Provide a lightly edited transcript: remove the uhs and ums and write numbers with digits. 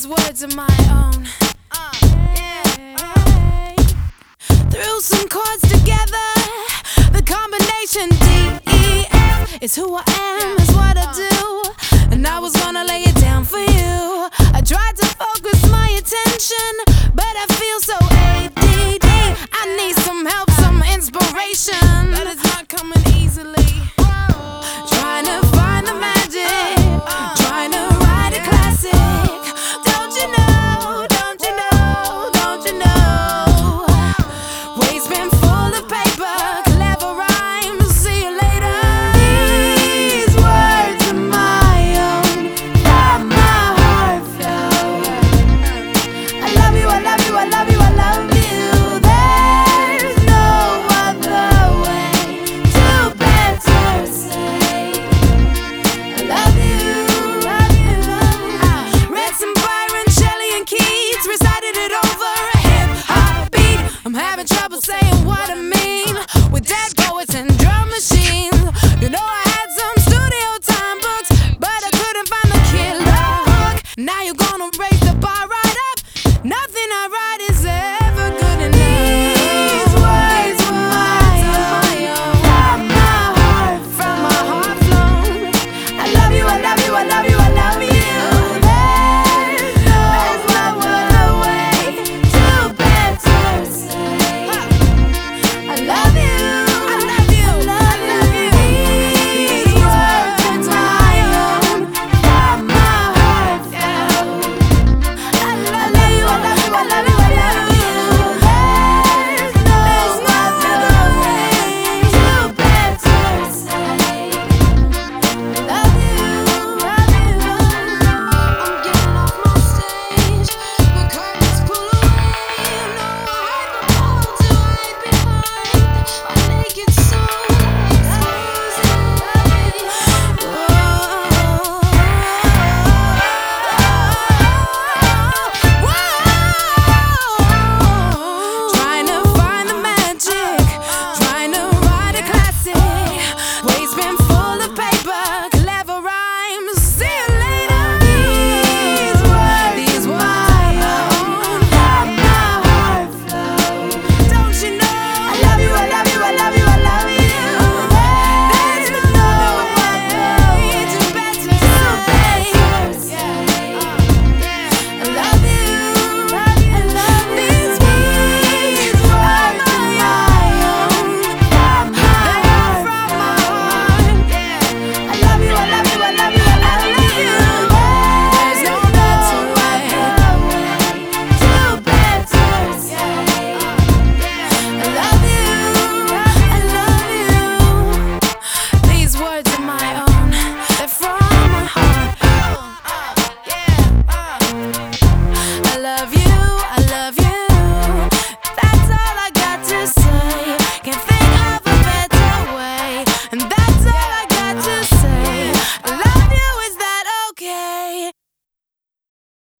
these words of my own. Threw some chords together. The combination D-E-F is who I am, is what I do. And I was gonna lay it down for you. I tried to focus my attention, but I feel so ADD. I need some help, some inspiration, but it's not coming easy.